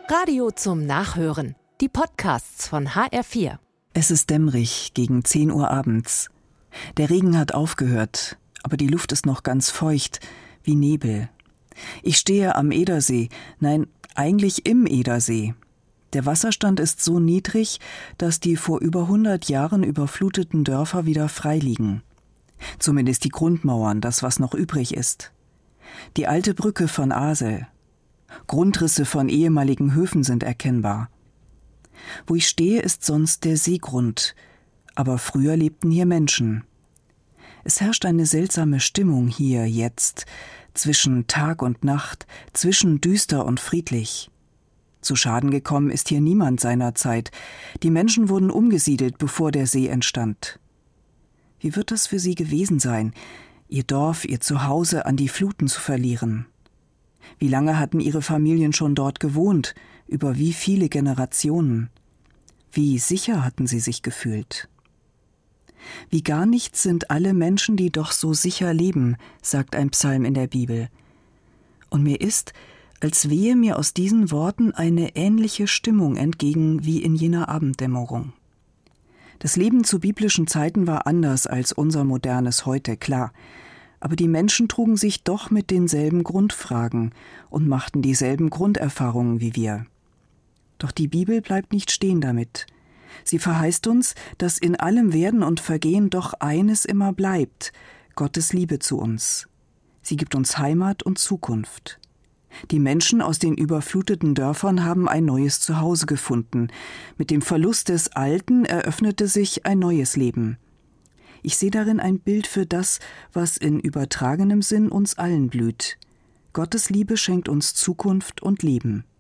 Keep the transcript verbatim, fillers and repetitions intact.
Radio zum Nachhören. Die Podcasts von H R vier. Es ist dämmerig, gegen zehn Uhr abends. Der Regen hat aufgehört, aber die Luft ist noch ganz feucht, wie Nebel. Ich stehe am Edersee, nein, eigentlich im Edersee. Der Wasserstand ist so niedrig, dass die vor über hundert Jahren überfluteten Dörfer wieder frei liegen. Zumindest die Grundmauern, das, was noch übrig ist. Die alte Brücke von Asel. Grundrisse von ehemaligen Höfen sind erkennbar. Wo ich stehe, ist sonst der Seegrund, aber früher lebten hier Menschen. Es herrscht eine seltsame Stimmung hier jetzt, zwischen Tag und Nacht, zwischen düster und friedlich. Zu Schaden gekommen ist hier niemand seiner Zeit. Die Menschen wurden umgesiedelt, bevor der See entstand. Wie wird es für sie gewesen sein, ihr Dorf, ihr Zuhause an die Fluten zu verlieren? Wie lange hatten ihre Familien schon dort gewohnt? Über wie viele Generationen? Wie sicher hatten sie sich gefühlt? Wie gar nichts sind alle Menschen, die doch so sicher leben, sagt ein Psalm in der Bibel. Und mir ist, als wehe mir aus diesen Worten eine ähnliche Stimmung entgegen wie in jener Abenddämmerung. Das Leben zu biblischen Zeiten war anders als unser modernes heute, klar. Aber die Menschen trugen sich doch mit denselben Grundfragen und machten dieselben Grunderfahrungen wie wir. Doch die Bibel bleibt nicht stehen damit. Sie verheißt uns, dass in allem Werden und Vergehen doch eines immer bleibt: Gottes Liebe zu uns. Sie gibt uns Heimat und Zukunft. Die Menschen aus den überfluteten Dörfern haben ein neues Zuhause gefunden. Mit dem Verlust des Alten eröffnete sich ein neues Leben. Ich sehe darin ein Bild für das, was in übertragenem Sinn uns allen blüht. Gottes Liebe schenkt uns Zukunft und Leben.